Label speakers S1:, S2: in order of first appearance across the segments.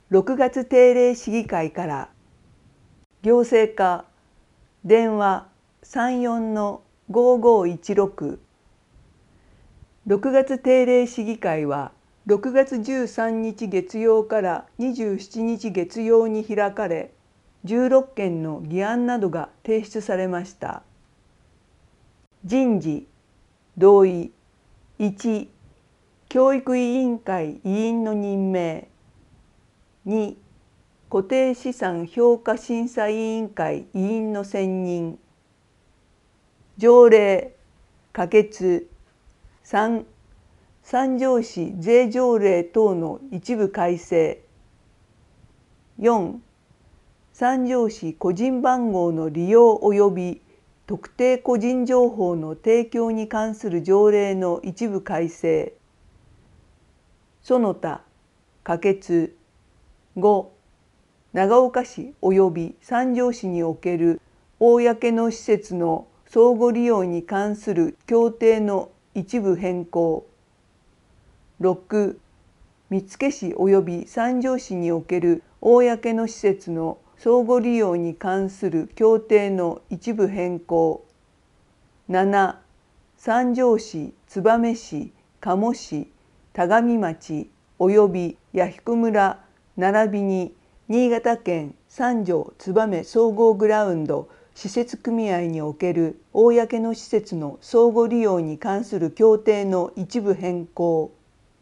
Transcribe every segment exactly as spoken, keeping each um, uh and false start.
S1: ろくがつ定例市議会から行政課電話 さんよんのごごいちろく。 ろくがつ定例市議会はろくがつじゅうさんにち月曜からにじゅうしちにち月曜に開かれ、じゅうろっけんの議案などが提出されました。人事同意。いち、教育委員会委員の任命。に、固定資産評価審査委員会委員の選任。条例可決。さん、三条市税条例等の一部改正。よん、三条市個人番号の利用及び特定個人情報の提供に関する条例の一部改正。その他可決。ご、長岡市及び三条市における公の施設の相互利用に関する協定の一部変更。ろく、見附市及び三条市における公の施設の相互利用に関する協定の一部変更。なな、三条市、燕市、加茂市、田上町及び弥彦村並びに新潟県三条燕総合グラウンド施設組合における公の施設の相互利用に関する協定の一部変更。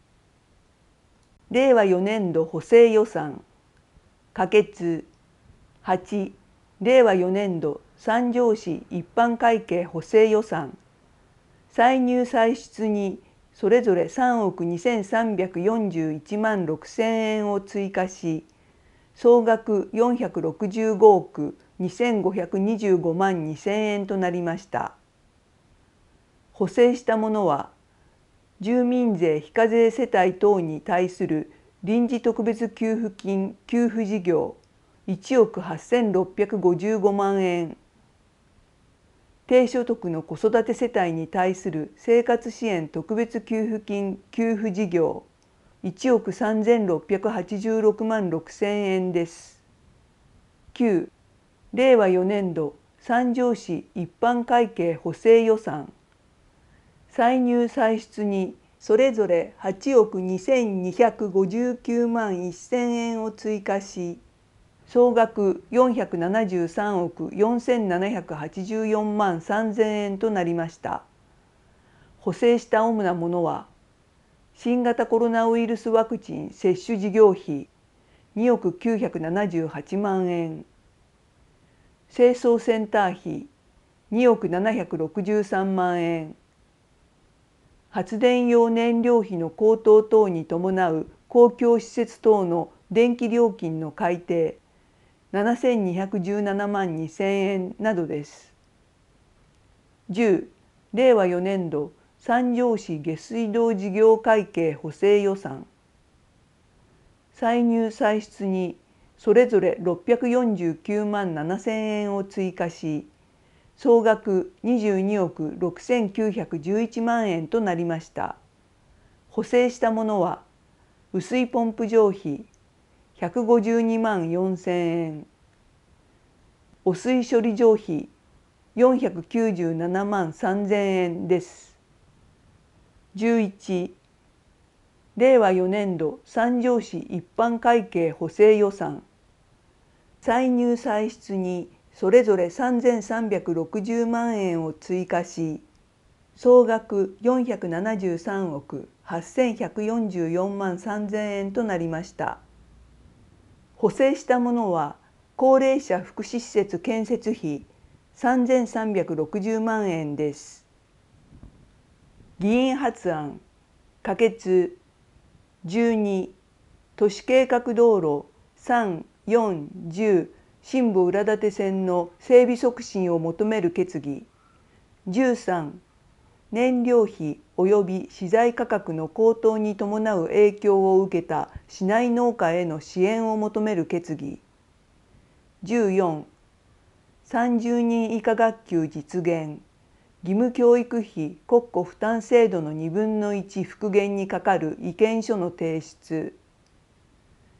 S1: れいわよねんど補正予算可決。はち、れいわよねんど三条市一般会計補正予算。歳入歳出にそれぞれさんおくにせんさんびゃくよんじゅういちまんろくせんえんを追加し、総額よんひゃくろくじゅうごおくにせんごひゃくにじゅうごまんにせんえんとなりました。補正したものは、住民税非課税世帯等に対する臨時特別給付金給付事業いちおくはっせんろっぴゃくごじゅうごまんえん、低所得の子育て世帯に対する生活支援特別給付金給付事業いちおくさんぜんろっぴゃくはちじゅうろくまんろくせんえんです。きゅう、れいわよねんど三条市一般会計補正予算。歳入歳出にそれぞれはちおくにせんにひゃくごじゅうきゅうまんせんえんを追加し、総額よんひゃくななじゅうさんおくよんせんななひゃくはちじゅうよんまんさんぜんえんとなりました。補正した主なものは、新型コロナウイルスワクチン接種事業費におくきゅうひゃくななじゅうはちまんえん、清掃センター費におくななひゃくろくじゅうさんまんえん、発電用燃料費の高騰等に伴う公共施設等の電気料金の改定ななせんにひゃくじゅうななまんにせんえんなどです。じゅう、れいわよねんど三条市下水道事業会計補正予算。歳入歳出にそれぞれろっぴゃくよんじゅうきゅうまんななせんえんを追加し、総額にじゅうにおくろくせんきゅうひゃくじゅういちまんえんとなりました。補正したものは、雨水ポンプ場費ひゃくごじゅうにまんよんせんえん、汚水処理場費よんひゃくきゅうじゅうななまんさんぜんえんです。じゅういち、れいわよねんど三条市一般会計補正予算。歳入歳出にそれぞれさんぜんさんびゃくろくじゅうまんえんを追加し、総額よんひゃくななじゅうさんおくはっせんひゃくよんじゅうよんまんさんぜんえんとなりました。補正したものは、高齢者福祉施設建設費さんぜんさんびゃくろくじゅうまんえんです。議員発案可決。じゅうに、都市計画道路さん、よん、じゅう新保浦舘線の整備促進を求める決議。じゅうさん、燃料費及び資材価格の高騰に伴う影響を受けた市内農家への支援を求める決議。じゅうよん、さんじゅうにん以下学級実現、義務教育費国庫負担制度のにぶんのいち復元に係る意見書の提出。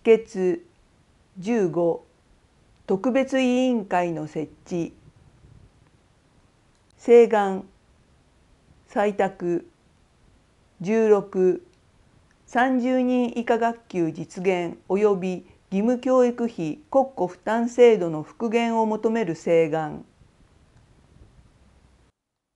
S1: 決じゅうご特別委員会の設置請願採択じゅうろくさんじゅうにん以下学級実現及び義務教育費国庫負担制度の復元を求める請願